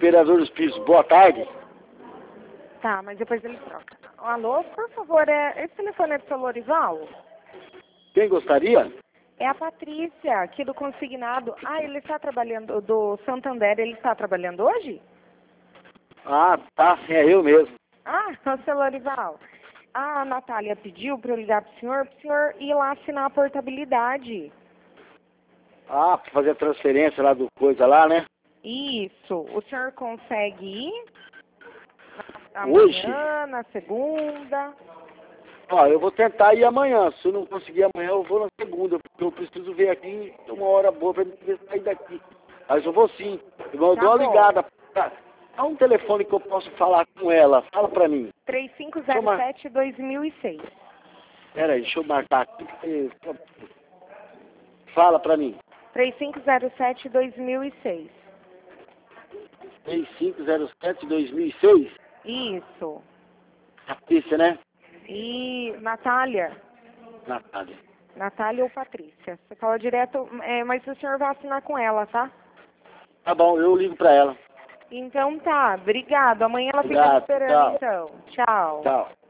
Imperador dos Pisos, boa tarde. Tá, mas depois ele troca. Alô, por favor, esse telefone é do seu Lorival? Quem gostaria? É a Patrícia, aqui do consignado. Ah, ele está trabalhando, do Santander, ele está trabalhando hoje? Ah, tá, é eu mesmo. Ah, seu Lorival. A Natália pediu para eu ligar pro senhor ir lá assinar a portabilidade. Ah, pra fazer a transferência lá do coisa lá, né? Isso. O senhor consegue ir? Hoje? Amanhã, na segunda? Ó, eu vou tentar ir amanhã. Se eu não conseguir amanhã, eu vou na segunda, porque eu preciso ver aqui uma hora boa pra mim poder sair daqui. Mas eu vou sim. Eu dou Tá uma bom. ligada. Dá um telefone que eu posso falar com ela. Fala pra mim. 3507-2006. Pera aí, deixa eu marcar aqui. Fala pra mim. 3507-2006. 3507-2006. Isso. Patrícia, né? E Natália? Natália. Natália ou Patrícia? Você fala direto, mas o senhor vai assinar com ela, tá? Tá bom, eu ligo pra ela. Então tá, obrigado. Amanhã ela fica Obrigado, esperando tchau. então. Tchau. Tchau.